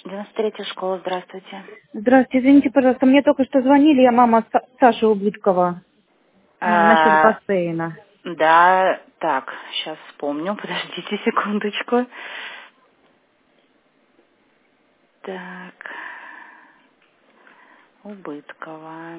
93-я школа, здравствуйте. Здравствуйте, извините, пожалуйста, мне только что звонили, я мама Саши Убыткова, насчет А, бассейна. да, так, сейчас вспомню, подождите секундочку. Так, Убыткова.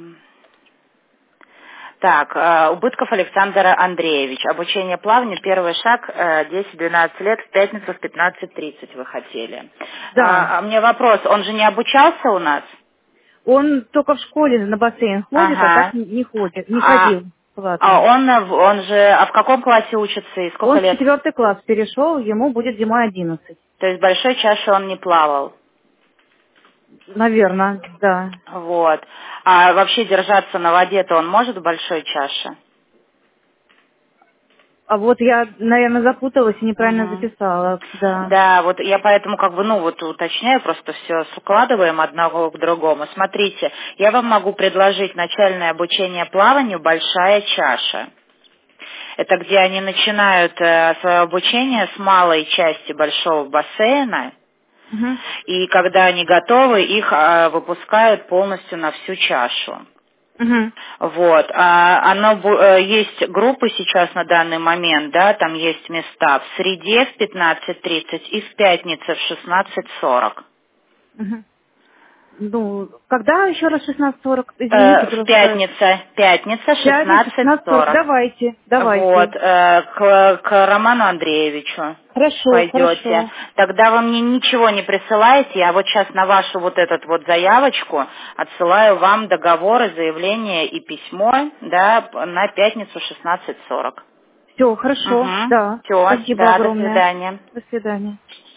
Так, Убытков Александр Андреевич. Обучение плаванию, первый шаг, 10-12 лет, в пятницу в 15:30 вы хотели. Да, А мне вопрос, он же не обучался у нас? он только в школе на бассейн ходит, а так Ага. не ходит, не А, ходил платно. он же, а в каком классе учится и сколько Он в лет? 4 класс перешел, ему будет зимой 11. То есть большой чаши он не плавал. Наверное, да. Вот. А вообще держаться на воде-то он может в большой чаше? А вот я, наверное, запуталась и неправильно Мгм. записала, да. Да, вот я поэтому уточняю, просто все складываем одного к другому. Смотрите, я вам могу предложить начальное обучение плаванию «Большая чаша». Это где они начинают свое обучение с малой части большого бассейна, Мгм. и когда они готовы, их выпускают полностью на всю чашу. Мгм. Вот, есть группы сейчас на данный момент, да, там есть места в среде в 15:30 и в пятницу в 16:40. Мгм. Ну, когда еще раз 16:40? Извините, В просто. пятница Пятница, 16:40. 16:40. Давайте, Вот, давайте. к Роману Андреевичу Хорошо, пойдете. хорошо. Тогда вы мне ничего не присылаете, я вот сейчас на вашу вот эту вот заявочку отсылаю вам договоры, заявление и письмо, да, на пятницу 16:40. Все, хорошо, Угу. да. Все, Спасибо да, до огромное. свидания. До свидания.